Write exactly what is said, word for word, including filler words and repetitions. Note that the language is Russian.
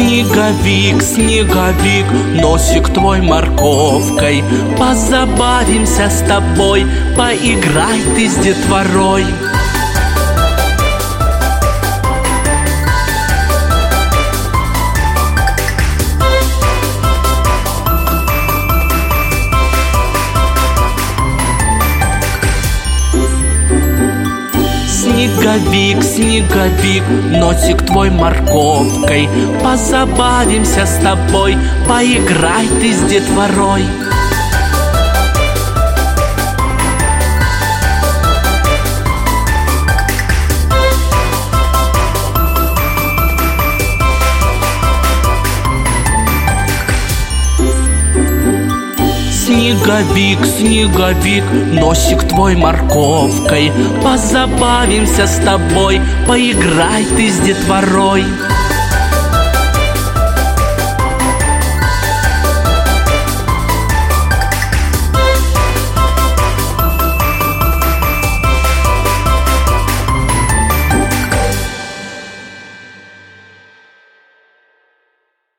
Снеговик, снеговик, носик твой морковкой. Позабавимся с тобой, поиграй ты с детворой. Снеговик, снеговик, носик твой морковкой. Позабавимся с тобой, поиграй ты с детворой. Снеговик, снеговик, носик твой морковкой. Позабавимся с тобой, поиграй ты с детворой.